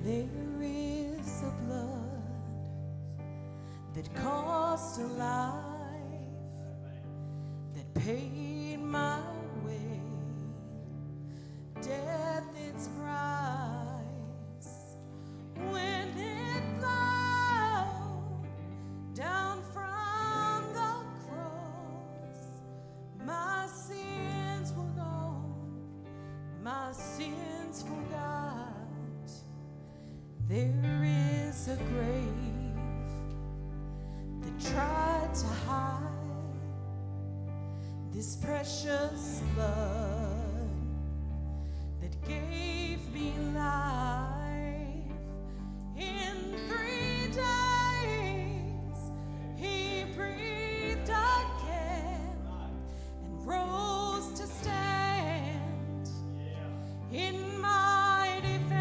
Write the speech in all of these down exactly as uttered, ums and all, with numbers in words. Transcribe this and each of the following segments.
There is a blood that cost a life, that paid my way, death its price. When it flowed down from the cross, my sins were gone, my sins forgot. There is a grave that tried to hide this precious blood that gave me life. In three days he breathed again and rose to stand in my defense.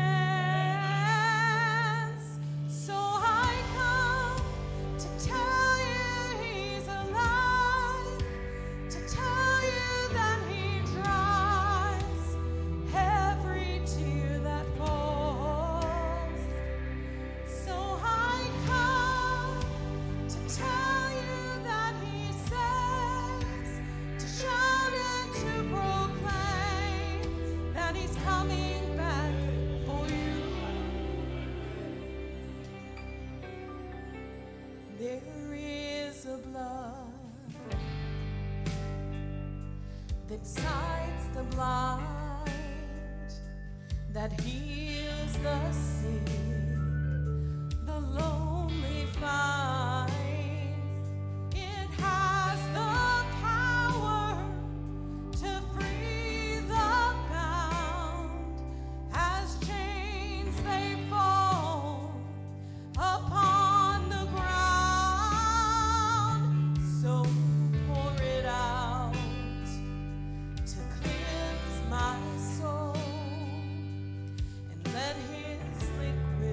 So I come to tell you he's alive, to tell you that he dries every tear that falls. So I come to tell you that he says, to shout and to proclaim that he's coming back for you. There is a blood that sights the blind, that heals the sick, the lonely finds. It has the power to free the bound as chains they fall upon the ground. So pour it out to cleanse my soul, and let his liquid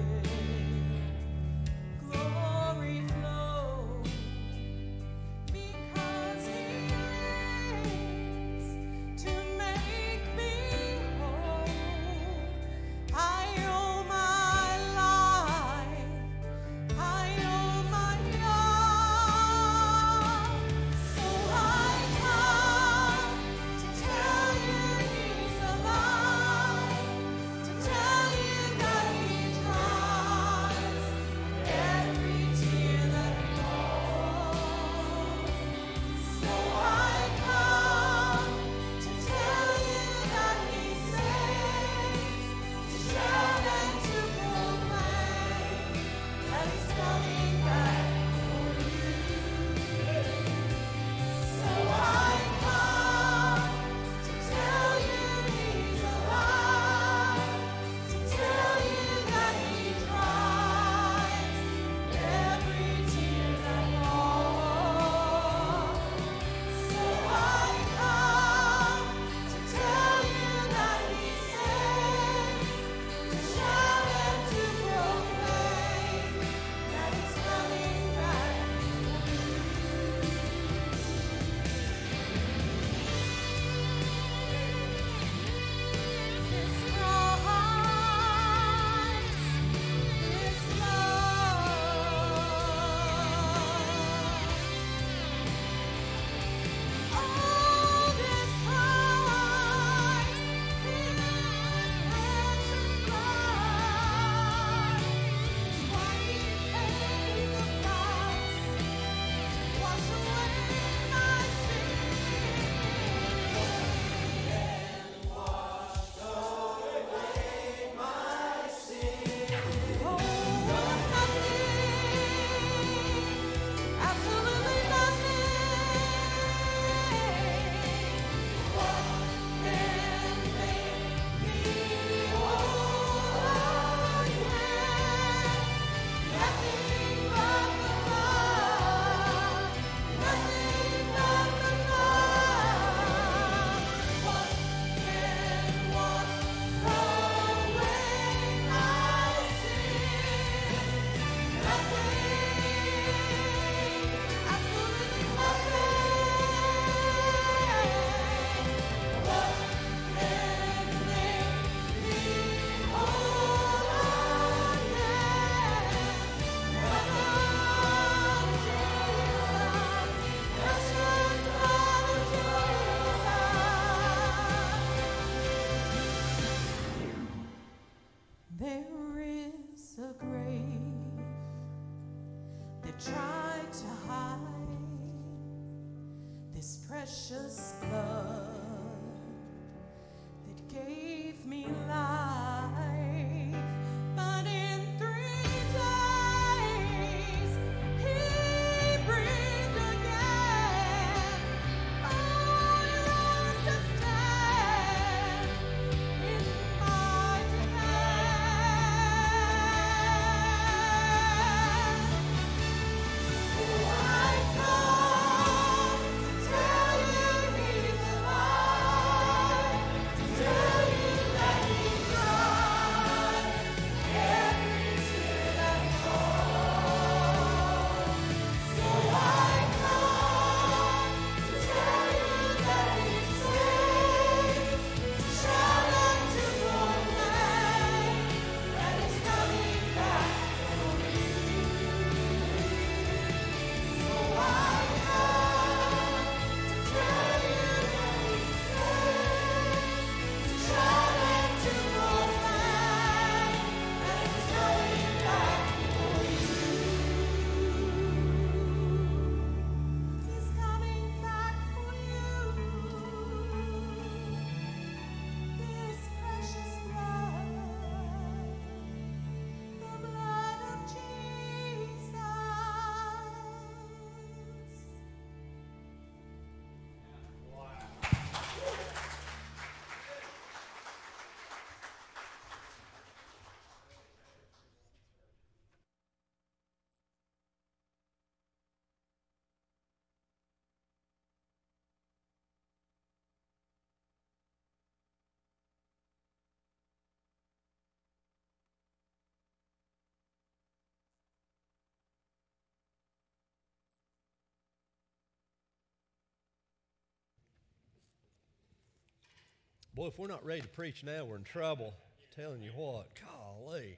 Boy, if we're not ready to preach now, we're in trouble. I'm telling you what, golly.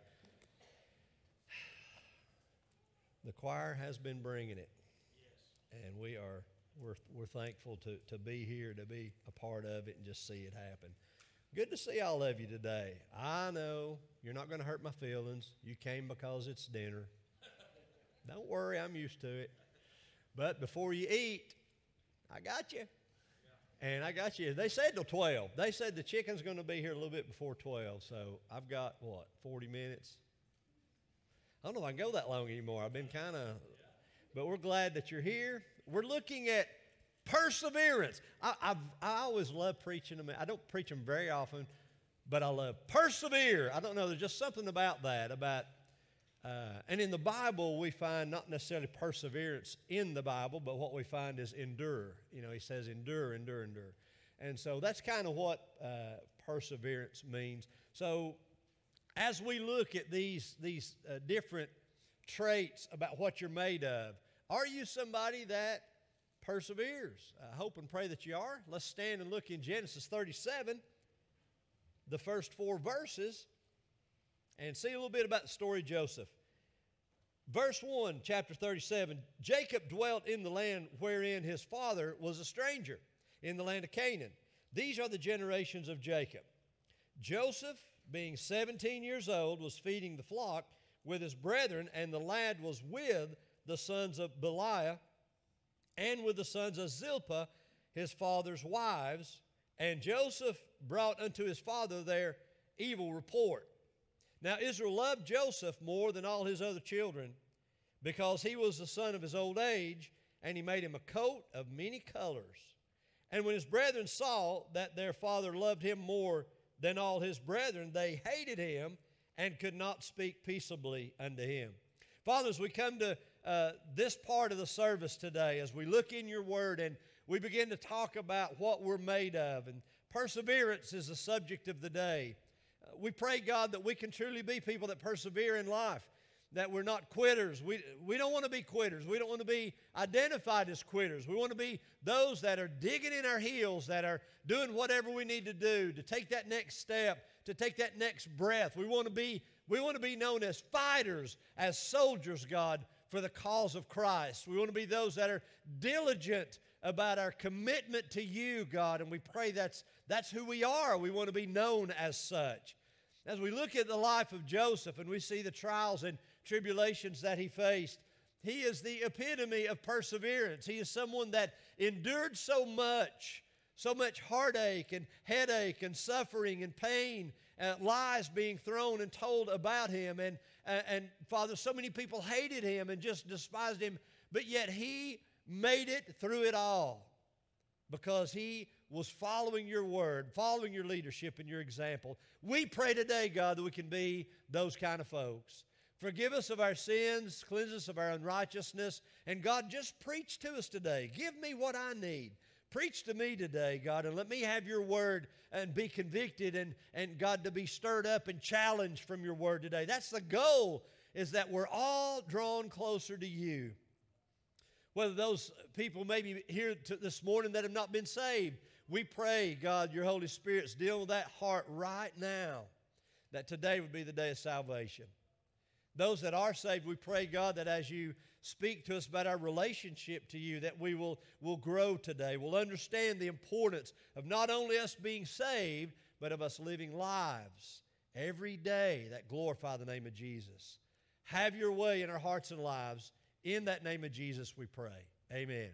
The choir has been bringing it. And we are, we're, we're thankful to, to be here, to be a part of it and just see it happen. Good to see all of you today. I know you're not going to hurt my feelings. You came because it's dinner. Don't worry, I'm used to it. But before you eat, I got you. And I got you. They said till twelve. They said the chicken's going to be here a little bit before twelve. So I've got, what, forty minutes? I don't know if I can go that long anymore. I've been kind of, but we're glad that you're here. We're looking at perseverance. I, I've, I always love preaching them. I don't preach them very often, but I love persevere. I don't know. There's just something about that, about Uh, and in the Bible, we find not necessarily perseverance in the Bible, but what we find is endure. You know, he says endure, endure, endure. And so that's kind of what uh, perseverance means. So as we look at these, these uh, different traits about what you're made of, are you somebody that perseveres? I hope and pray that you are. Let's stand and look in Genesis thirty-seven, the first four verses, and see a little bit about the story of Joseph. Verse one, chapter thirty-seven, Jacob dwelt in the land wherein his father was a stranger, in the land of Canaan. These are the generations of Jacob. Joseph, being seventeen years old, was feeding the flock with his brethren, and the lad was with the sons of Belial and with the sons of Zilpah, his father's wives. And Joseph brought unto his father their evil report. Now Israel loved Joseph more than all his other children, because he was the son of his old age, and he made him a coat of many colors. And when his brethren saw that their father loved him more than all his brethren, they hated him and could not speak peaceably unto him. Father, as we come to uh, this part of the service today, as we look in your word and we begin to talk about what we're made of, and perseverance is the subject of the day. We pray, God, that we can truly be people that persevere in life, that we're not quitters. We, we don't want to be quitters. We don't want to be identified as quitters. We want to be those that are digging in our heels, that are doing whatever we need to do to take that next step, to take that next breath. We want to be, we want to be known as fighters, as soldiers, God, for the cause of Christ. We want to be those that are diligent about our commitment to you, God, and we pray that's, that's who we are. We want to be known as such. As we look at the life of Joseph and we see the trials and tribulations that he faced, he is the epitome of perseverance. He is someone that endured so much, so much heartache and headache and suffering and pain, uh, lies being thrown and told about him. And, uh, and Father, so many people hated him and just despised him, but yet he made it through it all because he was following your word, following your leadership and your example. We pray today, God, that we can be those kind of folks. Forgive us of our sins, cleanse us of our unrighteousness, and God, just preach to us today. Give me what I need. Preach to me today, God, and let me have your word and be convicted and, and God, to be stirred up and challenged from your word today. That's the goal, is that we're all drawn closer to you. Whether those people may be here to this morning that have not been saved, we pray, God, your Holy Spirit's dealing with that heart right now, that today would be the day of salvation. Those that are saved, we pray, God, that as you speak to us about our relationship to you, that we will, will grow today. We'll understand the importance of not only us being saved, but of us living lives every day that glorify the name of Jesus. Have your way in our hearts and lives. In that name of Jesus we pray. Amen.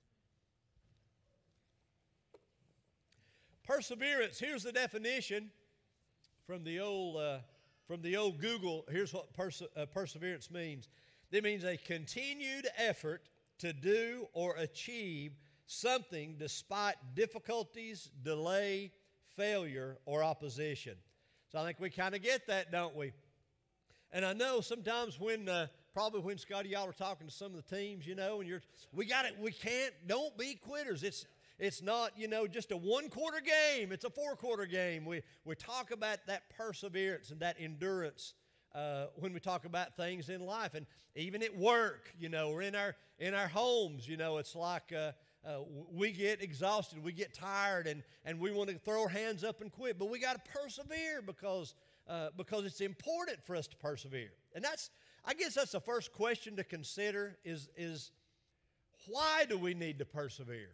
Perseverance, here's the definition from the old, uh, from the old Google. Here's what perse- uh, perseverance means. It means a continued effort to do or achieve something despite difficulties, delay, failure, or opposition. So I think we kind of get that, don't we? And I know sometimes when... Uh, Probably when Scotty, y'all are talking to some of the teams, you know, and you're, we got it, we can't, don't be quitters. It's it's not, you know, just a one-quarter game. It's a four-quarter game. We we talk about that perseverance and that endurance uh, when we talk about things in life. And even at work, you know, or in our in our homes, you know, it's like uh, uh, we get exhausted, we get tired, and, and we want to throw our hands up and quit. But we got to persevere because, uh, because it's important for us to persevere. And that's, I guess that's the first question to consider is, is why do we need to persevere?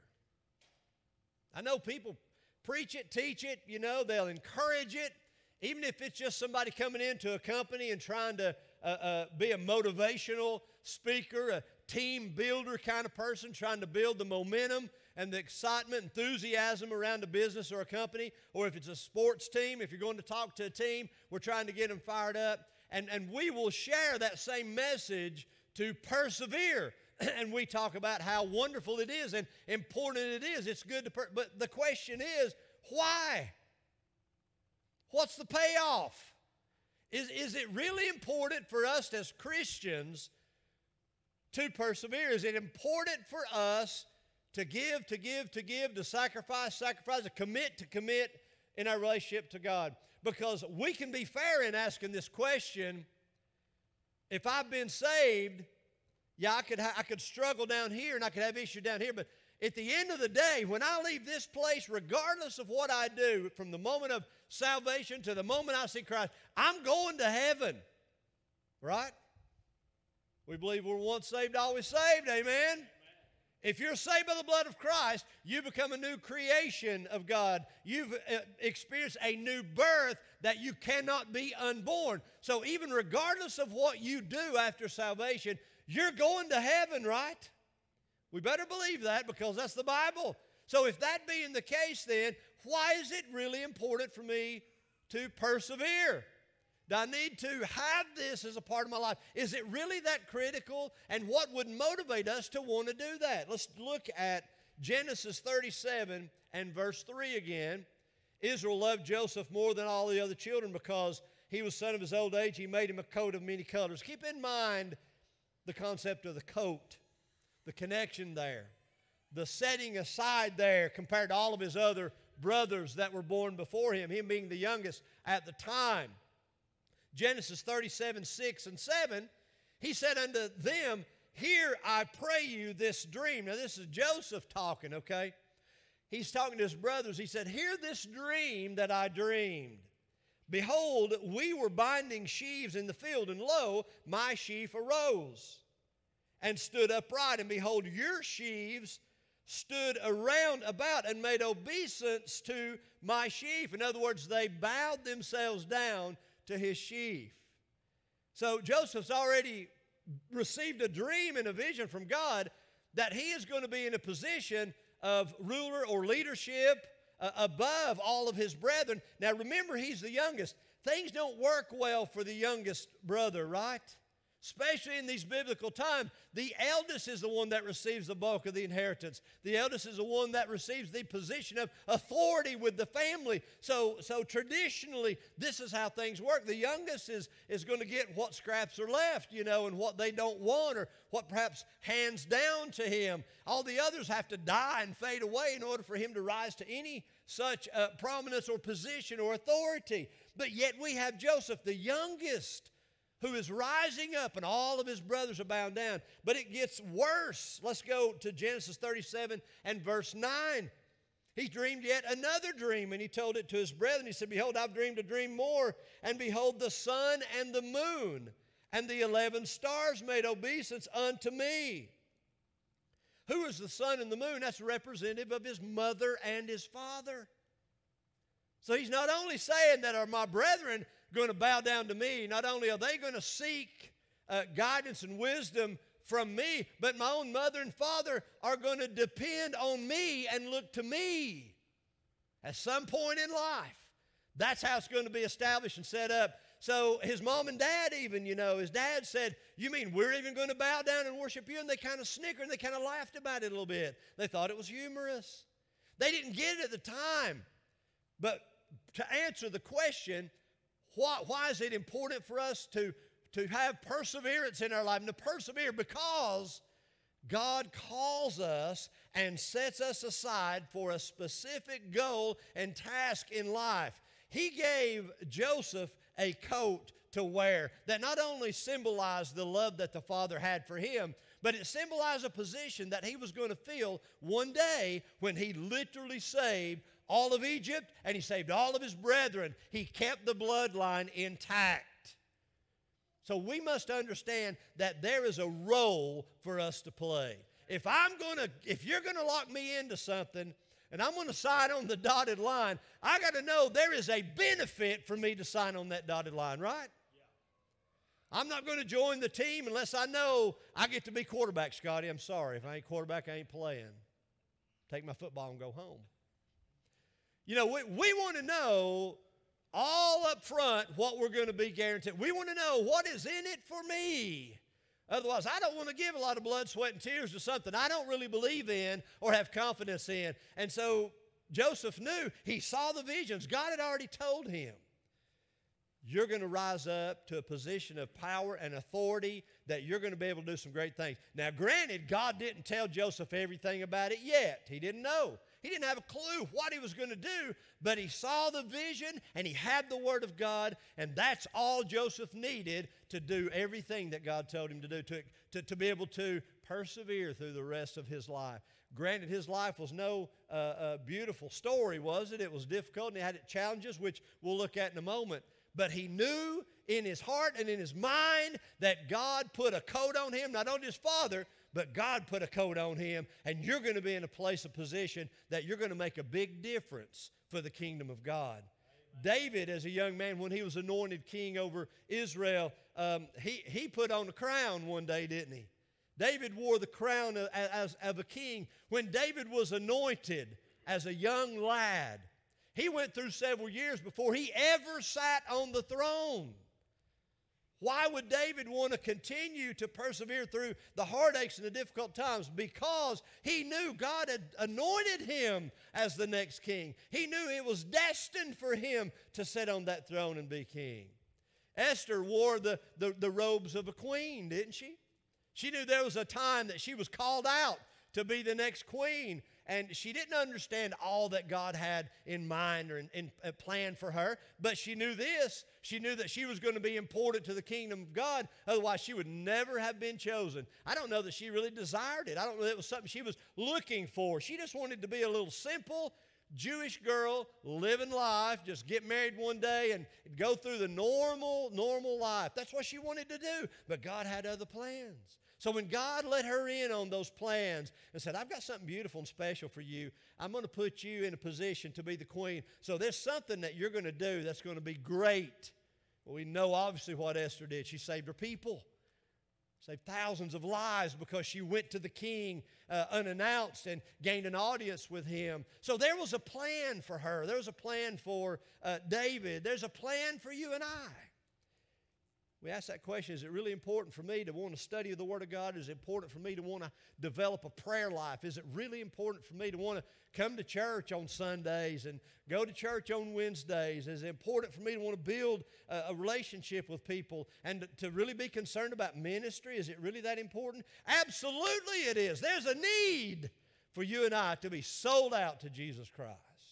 I know people preach it, teach it, you know, they'll encourage it. Even if it's just somebody coming into a company and trying to uh, uh, be a motivational speaker, a team builder kind of person, trying to build the momentum and the excitement, enthusiasm around a business or a company, or if it's a sports team, if you're going to talk to a team, we're trying to get them fired up. And, and we will share that same message to persevere. And we talk about how wonderful it is and important it is. It's good to, per- but the question is, why? What's the payoff? Is, is it really important for us as Christians to persevere? Is it important for us to give, to give, to give, to sacrifice, sacrifice, to commit, to commit in our relationship to God? Because we can be fair in asking this question. If I've been saved, yeah, I could, ha- I could struggle down here and I could have issue down here, but at the end of the day, when I leave this place, regardless of what I do, from the moment of salvation to the moment I see Christ, I'm going to heaven, right? We believe we're once saved, always saved, amen? Amen. If you're saved by the blood of Christ, you become a new creation of God. You've uh, experienced a new birth that you cannot be unborn. So even regardless of what you do after salvation, you're going to heaven, right? We better believe that because that's the Bible. So if that being the case, then why is it really important for me to persevere? Do I need to have this as a part of my life? Is it really that critical? And what would motivate us to want to do that? Let's look at Genesis thirty-seven and verse three again. Israel loved Joseph more than all the other children because he was son of his old age. He made him a coat of many colors. Keep in mind the concept of the coat, the connection there, the setting aside there compared to all of his other brothers that were born before him, him being the youngest at the time. Genesis thirty-seven, six and seven, he said unto them, hear, I pray you, this dream. Now, this is Joseph talking, okay? He's talking to his brothers. He said, hear this dream that I dreamed. Behold, we were binding sheaves in the field, and lo, my sheaf arose and stood upright. And behold, your sheaves stood around about and made obeisance to my sheaf. In other words, they bowed themselves down to his sheaf. So Joseph's already received a dream and a vision from God that he is going to be in a position of ruler or leadership uh, above all of his brethren. Now remember, he's the youngest. Things don't work well for the youngest brother, right? Especially in these biblical times, the eldest is the one that receives the bulk of the inheritance. The eldest is the one that receives the position of authority with the family. So, so traditionally, this is how things work. The youngest is, is going to get what scraps are left, you know, and what they don't want or what perhaps hands down to him. All the others have to die and fade away in order for him to rise to any such uh, prominence or position or authority. But yet we have Joseph, the youngest, who is rising up, and all of his brothers are bound down. But it gets worse. Let's go to Genesis thirty-seven and verse nine. He dreamed yet another dream, and he told it to his brethren. He said, behold, I've dreamed a dream more, and behold, the sun and the moon and the eleven stars made obeisance unto me. Who is the sun and the moon? That's representative of his mother and his father. So he's not only saying that are my brethren going to bow down to me, not only are they going to seek uh, guidance and wisdom from me, but my own mother and father are going to depend on me and look to me at some point in life. That's how it's going to be established and set up. So his mom and dad even, you know, his dad said, you mean we're even going to bow down and worship you? And they kind of snickered and they kind of laughed about it a little bit. They thought it was humorous. They didn't get it at the time. But to answer the question, why, why is it important for us to, to have perseverance in our life and to persevere? Because God calls us and sets us aside for a specific goal and task in life. He gave Joseph a coat to wear that not only symbolized the love that the father had for him, but it symbolized a position that he was going to fill one day when he literally saved all of Egypt and he saved all of his brethren. He kept the bloodline intact. So we must understand that there is a role for us to play. If I'm going to, if you're going to lock me into something and I'm going to sign on the dotted line, I got to know there is a benefit for me to sign on that dotted line, right? I'm not going to join the team unless I know I get to be quarterback, Scotty. I'm sorry. If I ain't quarterback, I ain't playing. Take my football and go home. You know, we, we want to know all up front what we're going to be guaranteed. We want to know what is in it for me. Otherwise, I don't want to give a lot of blood, sweat, and tears to something I don't really believe in or have confidence in. And so Joseph knew. He saw the visions. God had already told him, you're going to rise up to a position of power and authority that you're going to be able to do some great things. Now, granted, God didn't tell Joseph everything about it yet. He didn't know. He didn't have a clue what he was going to do, but he saw the vision and he had the Word of God, and that's all Joseph needed to do everything that God told him to do, to, to, to be able to persevere through the rest of his life. Granted, his life was no uh, uh, beautiful story, was it? It was difficult, and he had its challenges, which we'll look at in a moment. But he knew in his heart and in his mind that God put a coat on him, not only his father, but God put a coat on him, and you're going to be in a place of position that you're going to make a big difference for the kingdom of God. Amen. David, as a young man, when he was anointed king over Israel, um, he, he put on a crown one day, didn't he? David wore the crown of, as, of a king. When David was anointed as a young lad, he went through several years before he ever sat on the throne. Why would David want to continue to persevere through the heartaches and the difficult times? Because he knew God had anointed him as the next king. He knew it was destined for him to sit on that throne and be king. Esther wore the, the, the robes of a queen, didn't she? She knew there was a time that she was called out to be the next queen. And she didn't understand all that God had in mind or in, in, uh, planned for her. But she knew this. She knew that she was going to be important to the kingdom of God. Otherwise, she would never have been chosen. I don't know that she really desired it. I don't know that it was something she was looking for. She just wanted to be a little simple Jewish girl, living life, just get married one day and go through the normal, normal life. That's what she wanted to do. But God had other plans. So when God let her in on those plans and said, I've got something beautiful and special for you, I'm going to put you in a position to be the queen. So there's something that you're going to do that's going to be great. Well, we know obviously what Esther did. She saved her people. Saved thousands of lives because she went to the king uh, unannounced and gained an audience with him. So there was a plan for her. There was a plan for uh, David. There's a plan for you and I. We ask that question, is it really important for me to want to study the Word of God? Is it important for me to want to develop a prayer life? Is it really important for me to want to come to church on Sundays and go to church on Wednesdays? Is it important for me to want to build a, a relationship with people and to, to really be concerned about ministry? Is it really that important? Absolutely it is. There's a need for you and I to be sold out to Jesus Christ.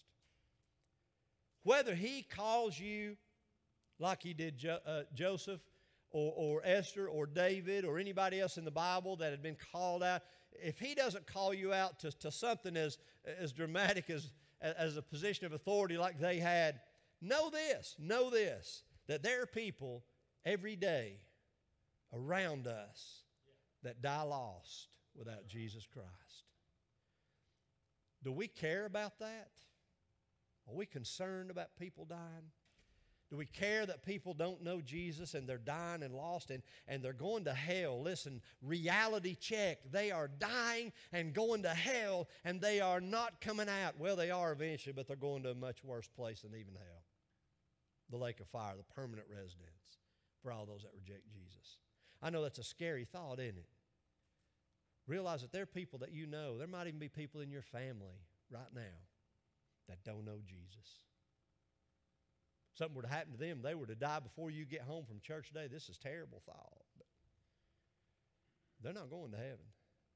Whether He calls you like He did jo- uh, Joseph, Or, or Esther or David or anybody else in the Bible that had been called out, if He doesn't call you out to, to something as, as dramatic as, as a position of authority like they had, know this, know this, that there are people every day around us that die lost without Jesus Christ. Do we care about that? Are we concerned about people dying? Do we care that people don't know Jesus and they're dying and lost and, and they're going to hell? Listen, reality check. They are dying and going to hell and they are not coming out. Well, they are eventually, but they're going to a much worse place than even hell. The lake of fire, the permanent residence for all those that reject Jesus. I know that's a scary thought, isn't it? Realize that there are people that you know. There might even be people in your family right now that don't know Jesus. Something were to happen to them, they were to die before you get home from church today. This is a terrible thought. But they're not going to heaven.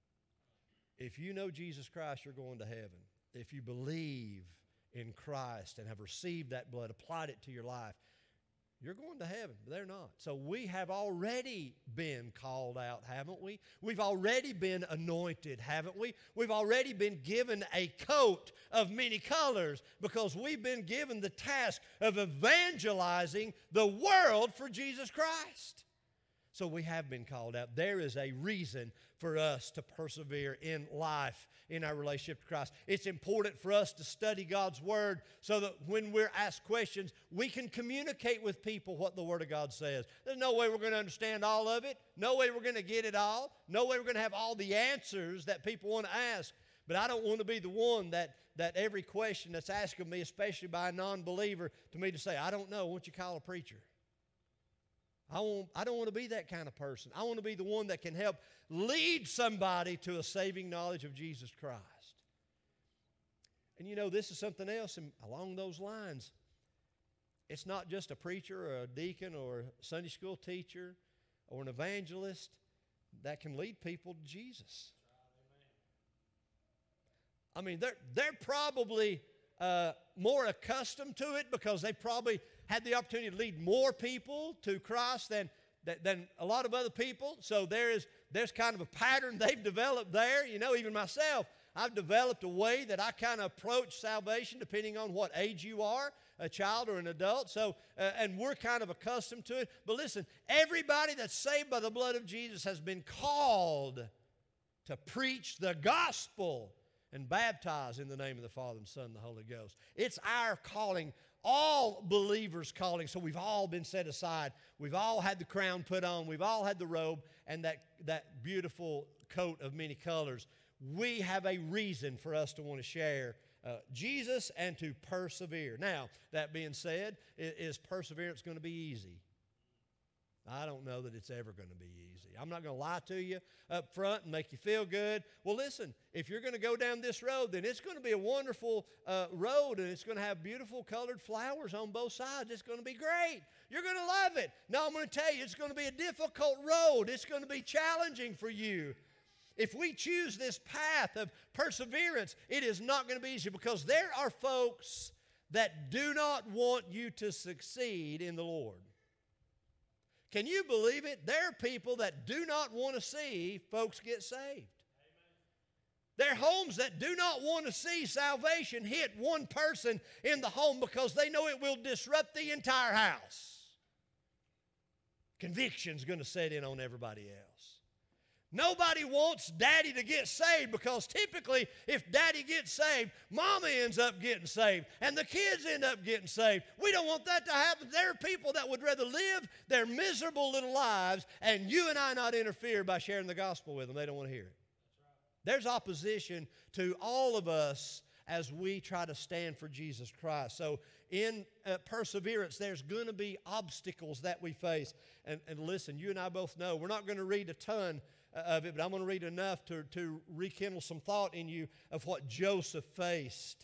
If you know Jesus Christ, you're going to heaven. If you believe in Christ and have received that blood, applied it to your life, You're going to heaven, but they're not. So we have already been called out, haven't we? We've already been anointed, haven't we? We've already been given a coat of many colors because we've been given the task of evangelizing the world for Jesus Christ. So we have been called out. There is a reason for us to persevere in life, in our relationship to Christ. It's important for us to study God's Word so that when we're asked questions, we can communicate with people what the Word of God says. There's no way we're going to understand all of it. No way we're going to get it all. No way we're going to have all the answers that people want to ask. But I don't want to be the one that, that every question that's asked of me, especially by a non-believer, to me to say, I don't know, why don't you call a preacher? I, want, I don't want to be that kind of person. I want to be the one that can help lead somebody to a saving knowledge of Jesus Christ. And you know, this is something else and along those lines. It's not just a preacher or a deacon or a Sunday school teacher or an evangelist that can lead people to Jesus. I mean, they're, they're probably uh, more accustomed to it because they probably had the opportunity to lead more people to Christ than, than a lot of other people. So there is, there's kind of a pattern they've developed there. You know, even myself, I've developed a way that I kind of approach salvation depending on what age you are, a child or an adult. So, uh, and we're kind of accustomed to it. But listen, everybody that's saved by the blood of Jesus has been called to preach the gospel and baptize in the name of the Father and Son and the Holy Ghost. It's our calling, all believers' calling. So we've all been set aside. We've all had the crown put on. We've all had the robe and that, that beautiful coat of many colors. We have a reason for us to want to share uh, Jesus and to persevere. Now, that being said, is, is perseverance going to be easy? I don't know that it's ever going to be easy. I'm not going to lie to you up front and make you feel good. Well, listen, if you're going to go down this road, then it's going to be a wonderful uh, road, and it's going to have beautiful colored flowers on both sides. It's going to be great. You're going to love it. Now, I'm going to tell you, it's going to be a difficult road. It's going to be challenging for you. If we choose this path of perseverance, it is not going to be easy because there are folks that do not want you to succeed in the Lord. Can you believe it? There are people that do not want to see folks get saved. Amen. There are homes that do not want to see salvation hit one person in the home because they know it will disrupt the entire house. Conviction's going to set in on everybody else. Nobody wants daddy to get saved because typically if daddy gets saved, mama ends up getting saved and the kids end up getting saved. We don't want that to happen. There are people that would rather live their miserable little lives and you and I not interfere by sharing the gospel with them. They don't want to hear it. There's opposition to all of us as we try to stand for Jesus Christ. So in uh, perseverance, there's going to be obstacles that we face. And, and listen, you and I both know we're not going to read a ton of it, but I'm going to read enough to, to rekindle some thought in you of what Joseph faced.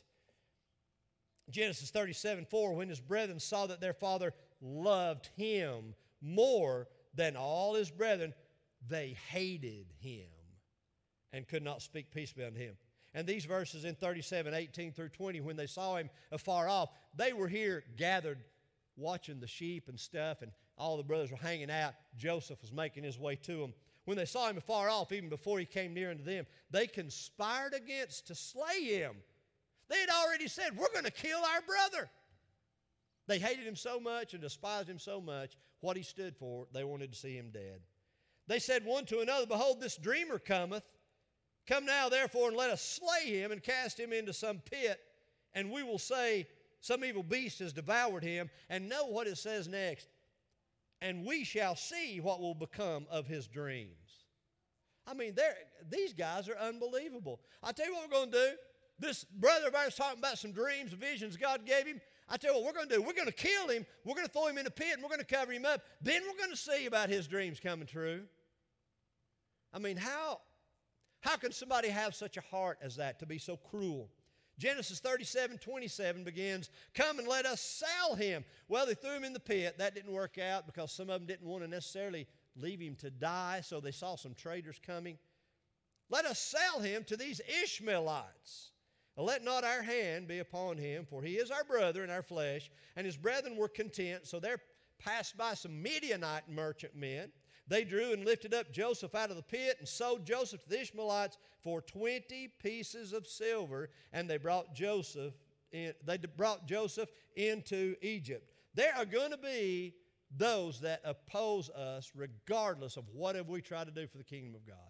Genesis thirty-seven four, when his brethren saw that their father loved him more than all his brethren, they hated him and could not speak peaceably unto him. And these verses in thirty-seven eighteen through twenty, when they saw him afar off, they were here gathered watching the sheep and stuff, and all the brothers were hanging out. Joseph was making his way to them. When they saw him afar off, even before he came near unto them, they conspired against to slay him. They had already said, we're going to kill our brother. They hated him so much and despised him so much, what he stood for, they wanted to see him dead. They said one to another, behold, this dreamer cometh. Come now, therefore, and let us slay him and cast him into some pit, and we will say, some evil beast has devoured him. And know what it says next. And we shall see what will become of his dreams. I mean, these guys are unbelievable. I'll tell you what we're going to do. This brother of ours talking about some dreams, visions God gave him. I tell you what we're going to do. We're going to kill him. We're going to throw him in a pit, and we're going to cover him up. Then we're going to see about his dreams coming true. I mean, how, how can somebody have such a heart as that, to be so cruel? Genesis thirty-seven twenty-seven begins, come and let us sell him. Well, they threw him in the pit. That didn't work out because some of them didn't want to necessarily leave him to die, so they saw some traders coming. Let us sell him to these Ishmaelites. And let not our hand be upon him, for he is our brother and our flesh. And his brethren were content, so their passed by some Midianite merchant men. They drew and lifted up Joseph out of the pit and sold Joseph to the Ishmaelites for twenty pieces of silver, and they brought Joseph in, they brought Joseph into Egypt. There are going to be those that oppose us regardless of whatever we try to do for the kingdom of God.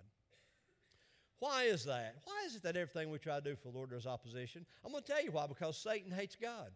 Why is that? Why is it that everything we try to do for the Lord there's opposition? I'm going to tell you why. Because Satan hates God.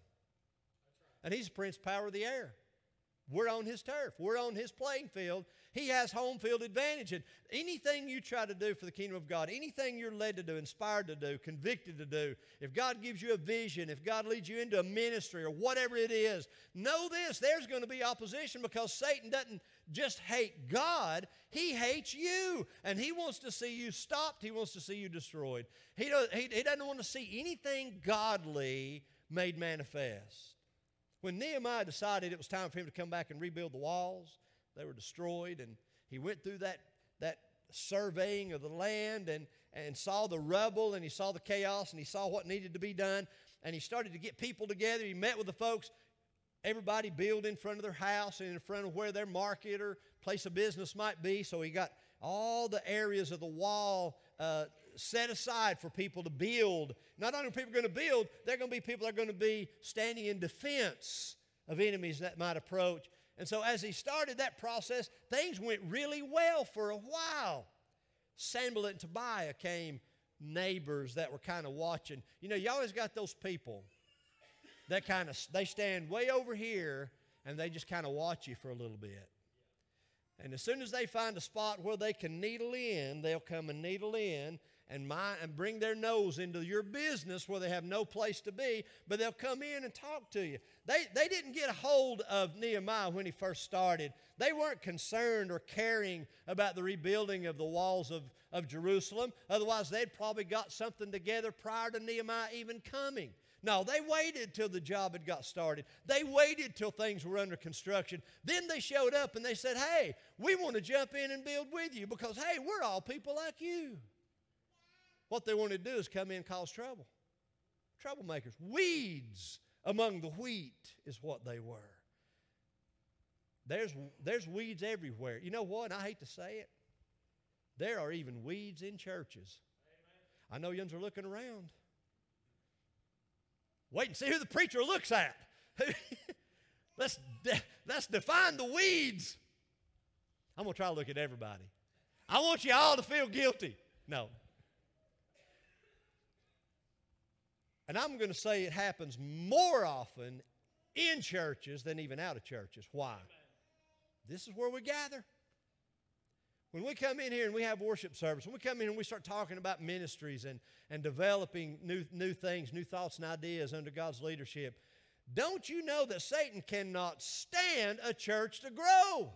And he's the prince power of the air. We're on his turf. We're on his playing field. He has home field advantage. And anything you try to do for the kingdom of God, anything you're led to do, inspired to do, convicted to do, if God gives you a vision, if God leads you into a ministry or whatever it is, know this, there's going to be opposition because Satan doesn't just hate God, he hates you. And he wants to see you stopped. He wants to see you destroyed. He, does, he, he doesn't want to see anything godly made manifest. When Nehemiah decided it was time for him to come back and rebuild the walls, they were destroyed, and he went through that, that surveying of the land and, and saw the rubble, and he saw the chaos, and he saw what needed to be done, and he started to get people together. He met with the folks. Everybody build in front of their house and in front of where their market or place of business might be, so he got all the areas of the wall uh, set aside for people to build. Not only are people going to build, there are going to be people that are going to be standing in defense of enemies that might approach. And so as he started that process, things went really well for a while. Sanballat and Tobiah came neighbors that were kind of watching. You know, you always got those people that kind of, they stand way over here and they just kind of watch you for a little bit. And as soon as they find a spot where they can needle in, they'll come and needle in and, mind, and bring their nose into your business where they have no place to be, but they'll come in and talk to you. They, they didn't get a hold of Nehemiah when he first started. They weren't concerned or caring about the rebuilding of the walls of, of Jerusalem. Otherwise, they'd probably got something together prior to Nehemiah even coming. No, they waited till the job had got started. They waited till things were under construction. Then they showed up and they said, hey, we want to jump in and build with you because, hey, we're all people like you. What they wanted to do is come in and cause trouble. Troublemakers. Weeds among the wheat is what they were. There's, there's weeds everywhere. You know what? I hate to say it. There are even weeds in churches. Amen. I know yous are looking around. Wait and see who the preacher looks at. let's, de- let's define the weeds. I'm going to try to look at everybody. I want you all to feel guilty. No. And I'm going to say it happens more often in churches than even out of churches. Why? This is where we gather. When we come in here and we have worship service, when we come in and we start talking about ministries and, and developing new, new things, new thoughts and ideas under God's leadership, don't you know that Satan cannot stand a church to grow?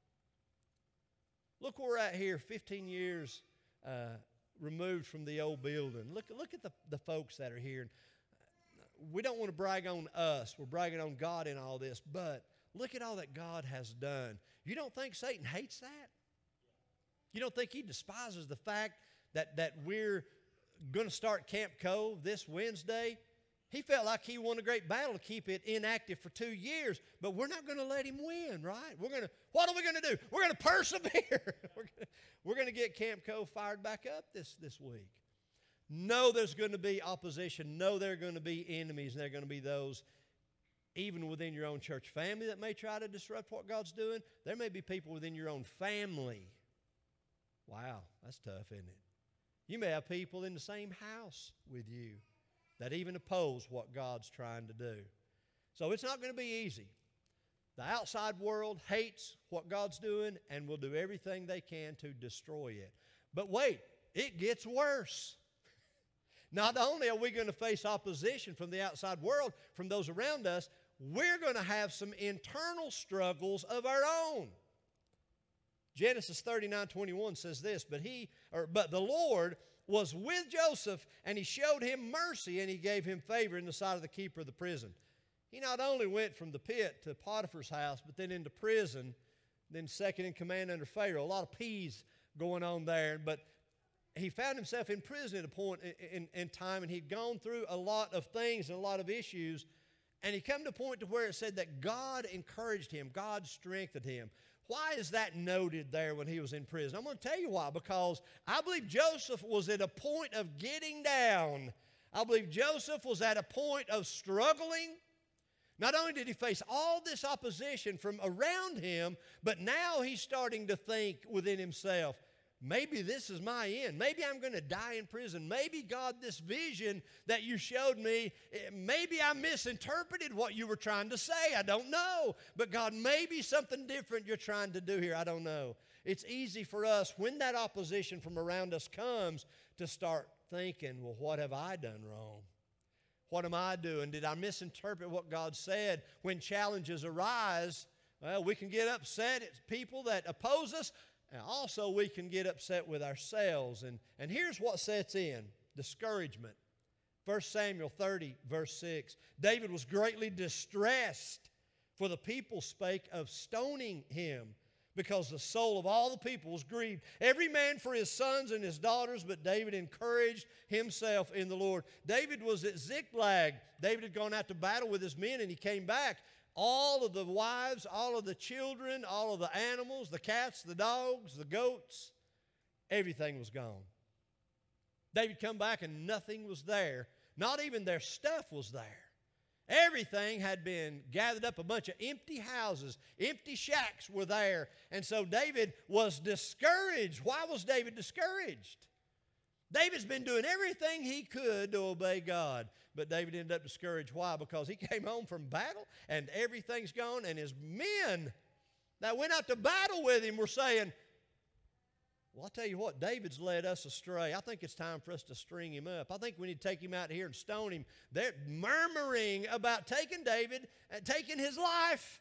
Look where we're at here, fifteen years uh, removed from the old building. Look, look at the, the folks that are here. We don't want to brag on us. We're bragging on God in all this, but look at all that God has done. You don't think Satan hates that? You don't think he despises the fact that, that we're going to start Camp Cove this Wednesday? He felt like he won a great battle to keep it inactive for two years, but we're not going to let him win, right? We're going to, what are we going to do? We're going to persevere. we're going to, we're going to get Camp Cove fired back up this, this week. No, there's going to be opposition. No, there are going to be enemies, and there are going to be those even within your own church family that may try to disrupt what God's doing. There may be people within your own family. Wow, that's tough, isn't it? You may have people in the same house with you that even oppose what God's trying to do. So it's not going to be easy. The outside world hates what God's doing and will do everything they can to destroy it. But wait, it gets worse. Not only are we going to face opposition from the outside world, from those around us, we're going to have some internal struggles of our own. Genesis thirty-nine twenty-one says this, but he, or but the Lord was with Joseph, and he showed him mercy, and he gave him favor in the sight of the keeper of the prison. He not only went from the pit to Potiphar's house, but then into prison, then second in command under Pharaoh. A lot of P's going on there, but he found himself in prison at a point in, in, in time, and he'd gone through a lot of things and a lot of issues, And he come to a point to where it said that God encouraged him, God strengthened him. Why is that noted there when he was in prison? I'm going to tell you why. Because I believe Joseph was at a point of getting down. I believe Joseph was at a point of struggling. Not only did he face all this opposition from around him, but now he's starting to think within himself, maybe this is my end. Maybe I'm going to die in prison. Maybe, God, this vision that you showed me, maybe I misinterpreted what you were trying to say. I don't know. But, God, maybe something different you're trying to do here. I don't know. It's easy for us, when that opposition from around us comes, to start thinking, well, what have I done wrong? What am I doing? Did I misinterpret what God said? When challenges arise, well, we can get upset at people that oppose us. And also, we can get upset with ourselves. And, and here's what sets in: discouragement. First Samuel thirty, verse six. David was greatly distressed, for the people spake of stoning him, because the soul of all the people was grieved, every man for his sons and his daughters, but David encouraged himself in the Lord. David was at Ziklag. David had gone out to battle with his men, and he came back. All of the wives, all of the children, all of the animals, the cats, the dogs, the goats, everything was gone. David come back and nothing was there. Not even their stuff was there. Everything had been gathered up. A bunch of empty houses, empty shacks were there. And so David was discouraged. Why was David discouraged? David's been doing everything he could to obey God. But David ended up discouraged. Why? Because he came home from battle and everything's gone. And his men that went out to battle with him were saying, well, I'll tell you what, David's led us astray. I think it's time for us to string him up. I think we need to take him out here and stone him. They're murmuring about taking David and taking his life.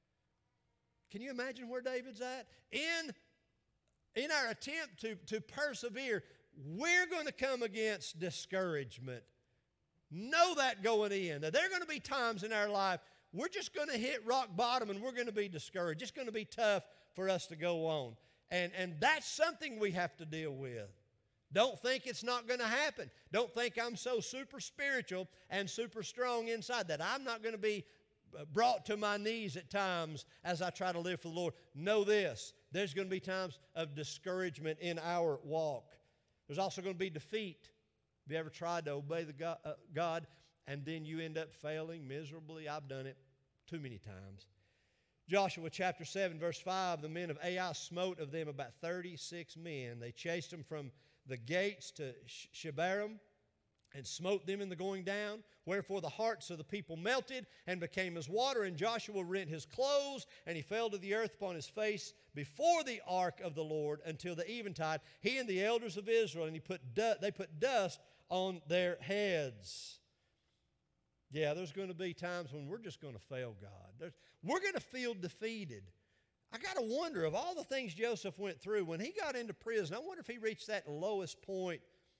Can you imagine where David's at? In, in our attempt to, to persevere, we're going to come against discouragement. Know that going in. That there are going to be times in our life we're just going to hit rock bottom and we're going to be discouraged. It's going to be tough for us to go on. And, and that's something we have to deal with. Don't think it's not going to happen. Don't think I'm so super spiritual and super strong inside that I'm not going to be brought to my knees at times as I try to live for the Lord. Know this: there's going to be times of discouragement in our walk. There's also going to be defeat. Have you ever tried to obey the God, uh, God and then you end up failing miserably? I've done it too many times. Joshua chapter seven, verse five, the men of Ai smote of them about thirty-six men. They chased them from the gates to Shebarim and smote them in the going down. Wherefore the hearts of the people melted and became as water. And Joshua rent his clothes, and he fell to the earth upon his face before the ark of the Lord until the eventide, he and the elders of Israel. And he put du- they put dust on their heads. Yeah, there's going to be times when we're just going to fail God. There's, we're going to feel defeated. I got to wonder, of all the things Joseph went through, when he got into prison, I wonder if he reached that lowest point.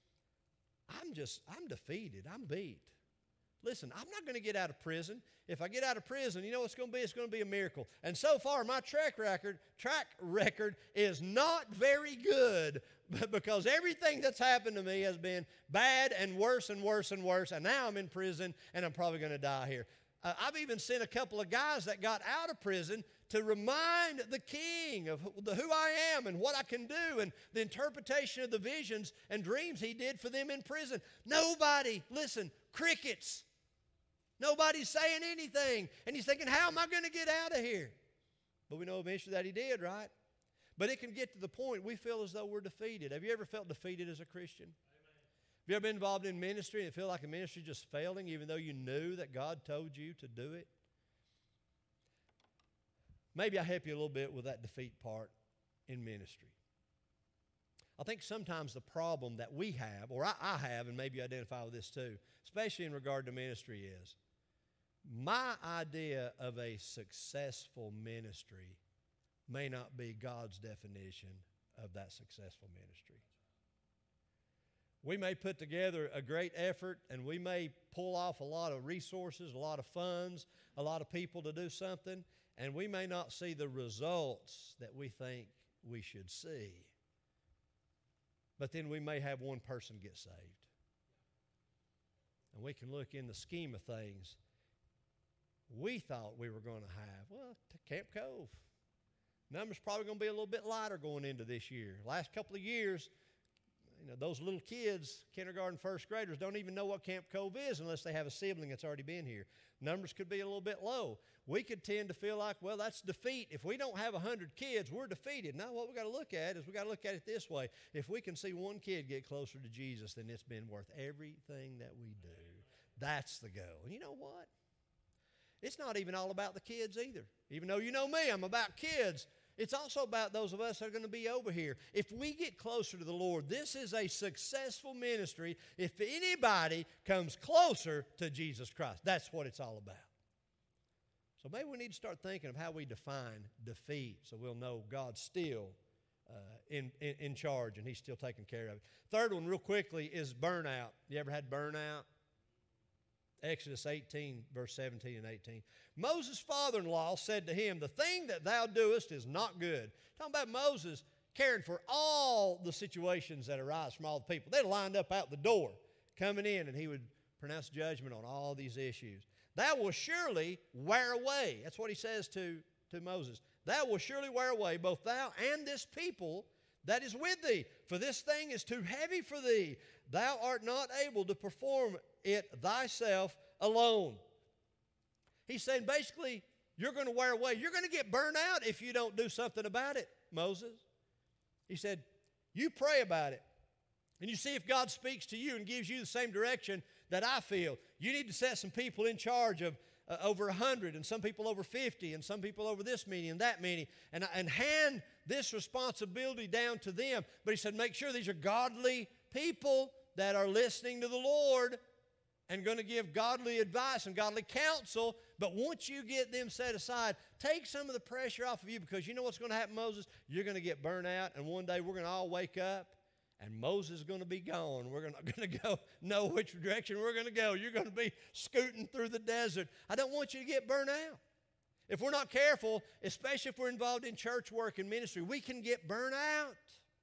I'm just, I'm defeated. I'm beat. Listen, I'm not going to get out of prison. If I get out of prison, you know what it's going to be? It's going to be a miracle. And so far, my track record, track record is not very good because everything that's happened to me has been bad and worse and worse and worse. And now I'm in prison, and I'm probably going to die here. Uh, I've even sent a couple of guys that got out of prison to remind the king of who, who I am and what I can do and the interpretation of the visions and dreams he did for them in prison. Nobody, listen, crickets. Nobody's saying anything. And he's thinking, how am I going to get out of here? But we know eventually that he did, right? But it can get to the point we feel as though we're defeated. Have you ever felt defeated as a Christian? Have you ever been involved in ministry and feel like a ministry just failing even though you knew that God told you to do it? Maybe I'll help you a little bit with that defeat part in ministry. I think sometimes the problem that we have, or I, I have, and maybe you identify with this too, especially in regard to ministry, is my idea of a successful ministry may not be God's definition of that successful ministry. We may put together a great effort and we may pull off a lot of resources, a lot of funds, a lot of people to do something, and we may not see the results that we think we should see. But then we may have one person get saved. And we can look in the scheme of things. we thought we were going to have. Well, to Camp Cove. Numbers probably going to be a little bit lighter going into this year. Last couple of years, you know, those little kids, kindergarten, first graders, don't even know what Camp Cove is unless they have a sibling that's already been here. Numbers could be a little bit low. We could tend to feel like, well, that's defeat. If we don't have one hundred kids, we're defeated. Now, what we've got to look at is we've got to look at it this way. If we can see one kid get closer to Jesus, then it's been worth everything that we do. That's the goal. And you know what? It's not even all about the kids either. Even though you know me, I'm about kids. It's also about those of us that are going to be over here. If we get closer to the Lord, this is a successful ministry if anybody comes closer to Jesus Christ. That's what it's all about. So maybe we need to start thinking of how we define defeat so we'll know God's still uh, in, in, in charge and He's still taking care of it. Third one, real quickly, is burnout. You ever had burnout? Exodus eighteen, verse seventeen and eighteen. Moses' father-in-law said to him, the thing that thou doest is not good. Talking about Moses caring for all the situations that arise from all the people. They lined up out the door coming in, and he would pronounce judgment on all these issues. Thou will surely wear away. That's what he says to, to Moses. Thou will surely wear away, both thou and this people that is with thee. For this thing is too heavy for thee. Thou art not able to perform it thyself alone. He's saying basically, you're going to wear away. You're going to get burned out if you don't do something about it, Moses. He said, you pray about it. And you see if God speaks to you and gives you the same direction that I feel. You need to set some people in charge of uh, over one hundred, and some people over fifty, and some people over this many and that many, and, and hand this responsibility down to them. But he said, make sure these are godly people that are listening to the Lord and going to give godly advice and godly counsel. But once you get them set aside, take some of the pressure off of you, because you know what's going to happen, Moses? You're going to get burnt out, and one day we're going to all wake up, and Moses is going to be gone. We're not going to go know which direction we're going to go. You're going to be scooting through the desert. I don't want you to get burnt out. If we're not careful, especially if we're involved in church work and ministry, we can get burnt out.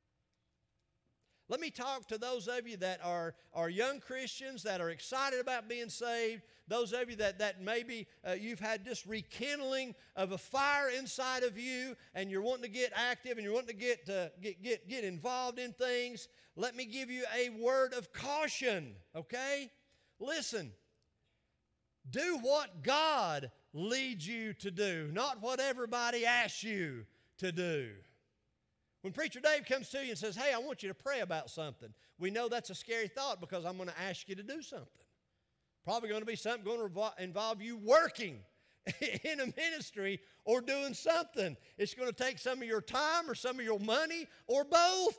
Let me talk to those of you that are, are young Christians that are excited about being saved, those of you that, that maybe uh, you've had this rekindling of a fire inside of you and you're wanting to get active and you're wanting to get, uh, get, get, get involved in things. Let me give you a word of caution, okay? Listen, do what God leads you to do, not what everybody asks you to do. When Preacher Dave comes to you and says, hey, I want you to pray about something, we know that's a scary thought because I'm going to ask you to do something. Probably going to be something going to revol- involve you working in a ministry or doing something. It's going to take some of your time or some of your money or both.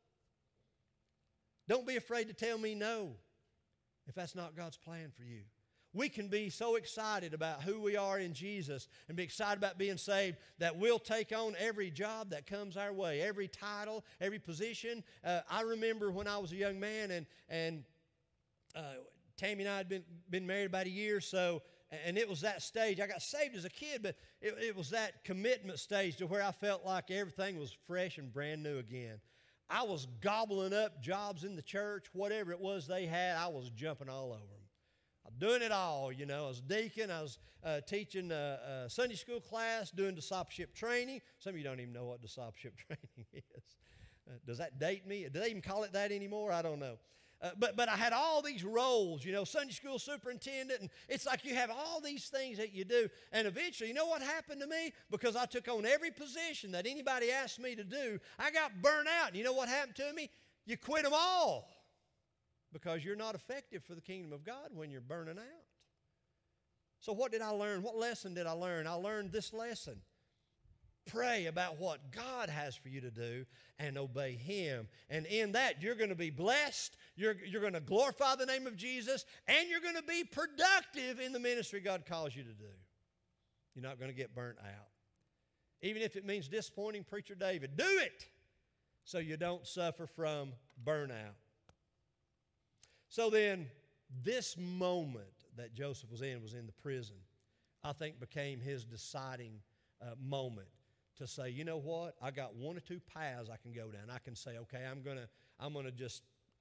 Don't be afraid to tell me no if that's not God's plan for you. We can be so excited about who we are in Jesus and be excited about being saved that we'll take on every job that comes our way, every title, every position. Uh, I remember when I was a young man, and and uh, Tammy and I had been, been married about a year or so, and it was that stage. I got saved as a kid, but it, it was that commitment stage to where I felt like everything was fresh and brand new again. I was gobbling up jobs in the church, whatever it was they had, I was jumping all over them. I'm doing it all, you know. I was deacon. I was uh, teaching a, a Sunday school class, doing discipleship training. Some of you don't even know what discipleship training is. Uh, does that date me? Do they even call it that anymore? I don't know. Uh, but but I had all these roles, you know, Sunday school superintendent, and it's like you have all these things that you do. And eventually, you know what happened to me? Because I took on every position that anybody asked me to do, I got burnt out. And you know what happened to me? You quit them all. Because you're not effective for the kingdom of God when you're burning out. So what did I learn? What lesson did I learn? I learned this lesson. Pray about what God has for you to do and obey Him. And in that, you're going to be blessed. You're, you're going to glorify the name of Jesus. And you're going to be productive in the ministry God calls you to do. You're not going to get burnt out. Even if it means disappointing Preacher David, do it so you don't suffer from burnout. So then, this moment that Joseph was in was in the prison, I think became his deciding uh, moment to say, you know what, I got one or two paths I can go down. I can say, okay, I'm going to I'm gonna just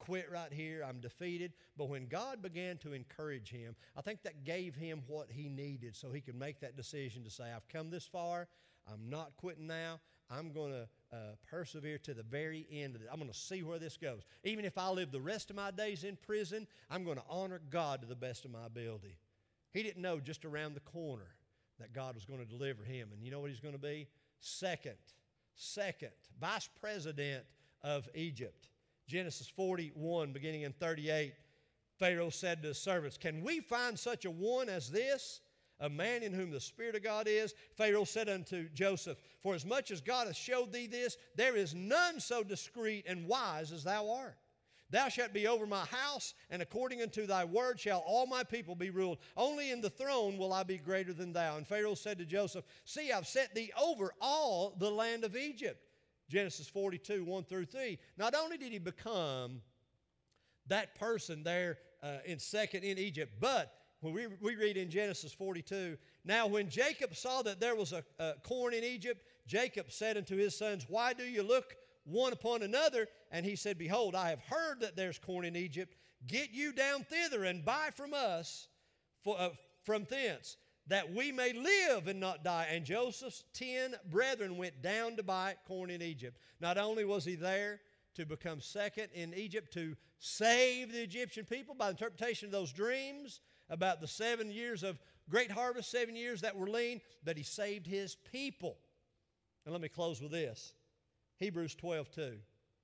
quit right here. I'm defeated. But when God began to encourage him, I think that gave him what he needed so he could make that decision to say, I've come this far. I'm not quitting now. I'm going to uh, persevere to the very end of it. I'm going to see where this goes. Even if I live the rest of my days in prison, I'm going to honor God to the best of my ability. He didn't know just around the corner that God was going to deliver him. And you know what he's going to be? Second, second, vice president of Egypt. Genesis forty-one, beginning in thirty-eight, Pharaoh said to his servants, can we find such a one as this? A man in whom the Spirit of God is. Pharaoh said unto Joseph, for as much as God hath showed thee this, there is none so discreet and wise as thou art. Thou shalt be over my house, and according unto thy word shall all my people be ruled. Only in the throne will I be greater than thou. And Pharaoh said to Joseph, see, I've set thee over all the land of Egypt. Genesis forty-two, one through three. Not only did he become that person there uh, in second in Egypt, but when we, we read in Genesis forty-two, now when Jacob saw that there was a, a corn in Egypt, Jacob said unto his sons, why do you look one upon another? And he said, behold, I have heard that there's corn in Egypt. Get you down thither and buy from us for, uh, from thence, that we may live and not die. And Joseph's ten brethren went down to buy corn in Egypt. Not only was he there to become second in Egypt, to save the Egyptian people by interpretation of those dreams about the seven years of great harvest, seven years that were lean, but he saved his people. And let me close with this. Hebrews twelve two.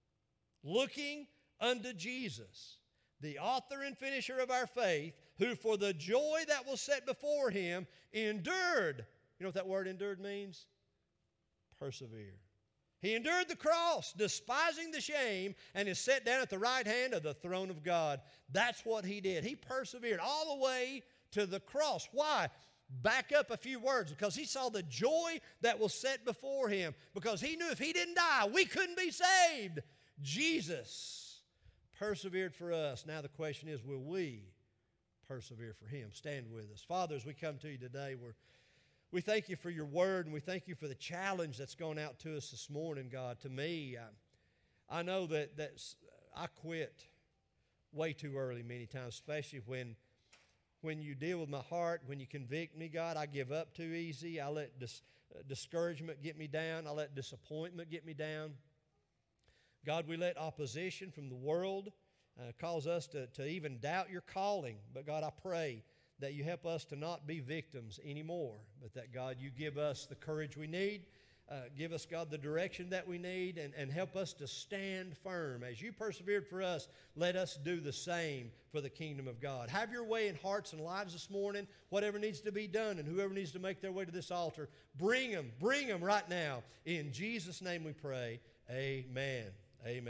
Looking unto Jesus, the author and finisher of our faith, who for the joy that was set before him endured. You know what that word endured means? Persevere. He endured the cross, despising the shame, and is set down at the right hand of the throne of God. That's what he did. He persevered all the way to the cross. Why? Back up a few words. Because he saw the joy that was set before him. Because he knew if he didn't die, we couldn't be saved. Jesus persevered for us. Now the question is, will we persevere for him? Stand with us. Father, as we come to you today, we're We thank you for your word, and we thank you for the challenge that's gone out to us this morning, God. To me, I, I know that that's, I quit way too early many times, especially when, when you deal with my heart, when you convict me, God. I give up too easy. I let dis, uh, discouragement get me down. I let disappointment get me down. God, we let opposition from the world uh, cause us to, to even doubt your calling. But God, I pray that you help us to not be victims anymore, but that, God, you give us the courage we need. Uh, give us, God, the direction that we need, and, and help us to stand firm. As you persevered for us, let us do the same for the kingdom of God. Have your way in hearts and lives this morning. Whatever needs to be done and whoever needs to make their way to this altar, bring them, bring them right now. In Jesus' name we pray, amen. Amen.